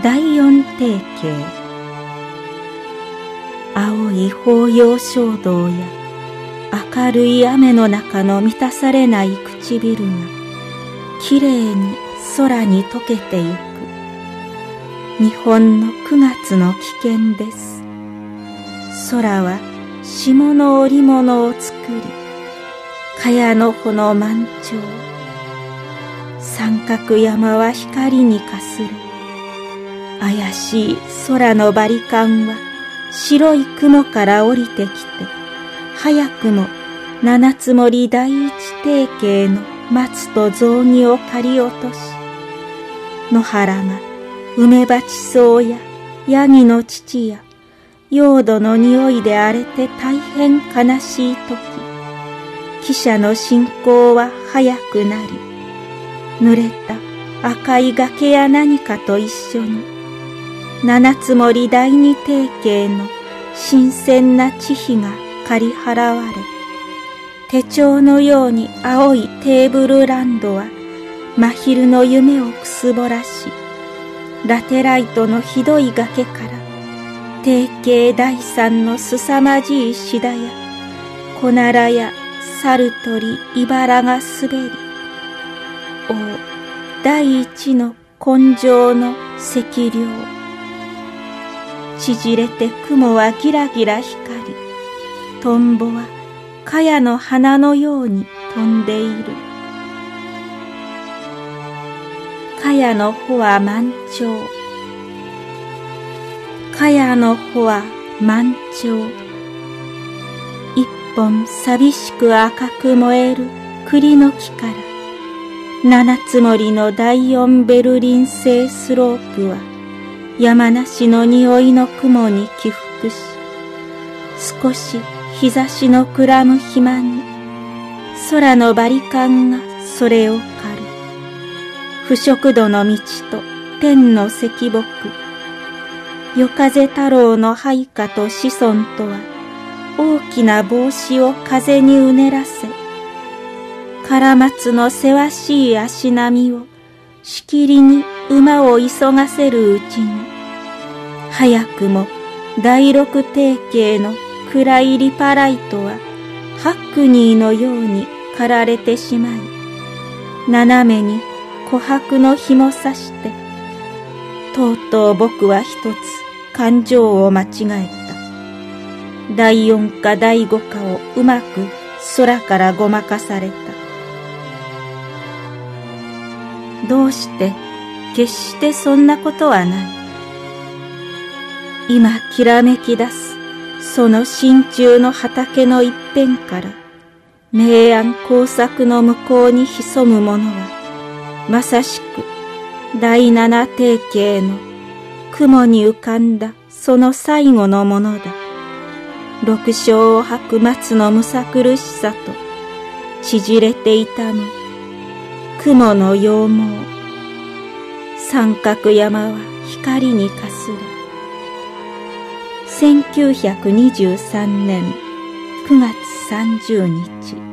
第四定型。青い抱擁衝動や明るい雨の中の満たされない唇がきれいに空に溶けてゆく。日本の9月の危険です。空は霜の織物を作り、茅の穂の満潮。三角山は光にかする。怪しい空のバリカンは白い雲から降りてきて、早くも七つ森第一定型の松と雑木を刈り落とし、野原が梅鉢草やヤギの乳や用土の匂いで荒れて大変悲しいとき、汽車の進行は早くなり、濡れた赤い崖や何かと一緒に、七つ森第二定型の新鮮な地皮が刈り払われ、手帳のように青いテーブルランドは真昼の夢をくすぼらし、ラテライトのひどい崖から定型第三のすさまじいシダやコナラや猿鳥茨が滑り、お第一の根性の赤稜。縮れて雲はギラギラ光り、トンボは茅の花のように飛んでいる。茅の穂は満潮。茅の穂は満潮。一本寂しく赤く燃える栗の木から、七つ森の第四ベルリン製スロープは山梨の匂いの雲に起伏し、少し日差しのくらむ暇に空のバリカンがそれを刈る。不食土の道と天の石木、夜風太郎の配下と子孫とは大きな帽子を風にうねらせ、唐松のせわしい足並みをしきりに馬を急がせるうちに、早くも第六定型の暗いリパライトはハックニーのように刈られてしまい、斜めに琥珀の紐さして、とうとう僕は一つ感情を間違えた。第四か第五かをうまく空からごまかされた。どうして、決してそんなことはない。今きらめき出すその真鍮の畑の一辺から、明暗工作の向こうに潜むものは、まさしく第七定型の雲に浮かんだその最後のものだ。六章を吐く松のむさ苦しさと、縮れて痛む雲の羊毛。三角山は光にかすれ。1923年9月30日。